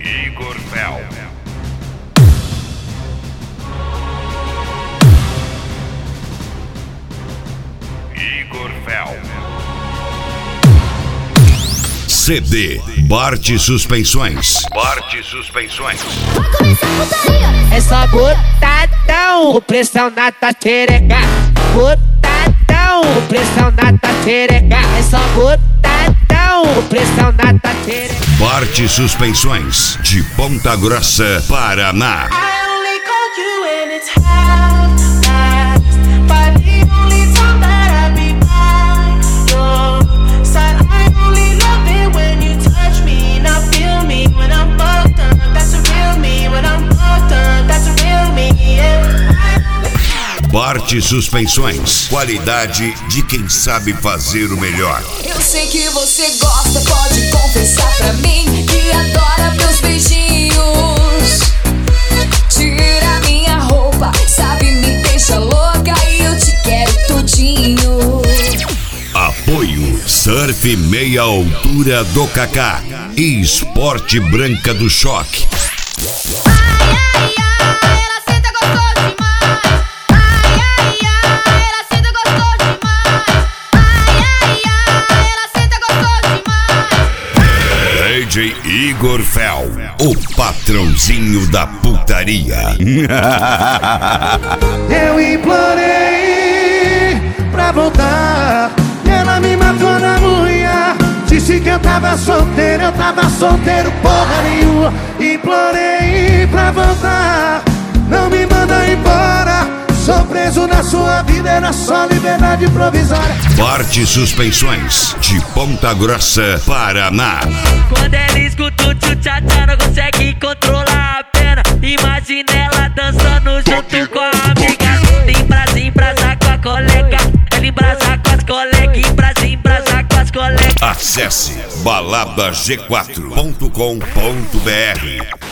Igor Fel. Igor Fel. CD Bart Suspensões. Bart Suspensões. Vai começar a putaria. É só botadão, o pressão na tua xereca. Botadão, o pressão na tua xereca. É só botadão, o pressão na tua xereca. Bart Suspensões, de Ponta Grossa, Paraná. I only call you when it's half-past, but the only time that I be by your side. I only love it when you touch me, not feel me when I'm fucked up. That's a real me when I'm fucked up. That's a real me, yeah. Bart Suspensões, qualidade de quem sabe fazer o melhor. Eu sei que você gosta, pode confessar pra mim que adora meus beijinhos. Tira minha roupa, sabe, me deixa louca e eu te quero tudinho. Apoio Surf Meia Altura do Kaká e Esporte Branca do Choque. Ai, ai, ai, ela senta gostoso demais. Ai, ai, ai, ela senta gostoso demais. Ai, ai, ai, ela senta gostoso demais. DJ Igor Fel, o patrãozinho da putaria. Eu implorei pra voltar, ela me matou na unha. Disse que eu tava solteiro porra nenhuma. Implorei pra voltar, não me manda embora. Sou preso na sua vida, era só liberdade provisória. Bart Suspensões, de Ponta Grossa, Paraná. Quando ela escuta o tchu-tchá-tchá, não consegue controlar a pena. Imagina ela dançando junto com a amiga. Embrasa com a colega, ela embrasa com as colegas. Embrasa com as colegas. Acesse baladag4.com.br.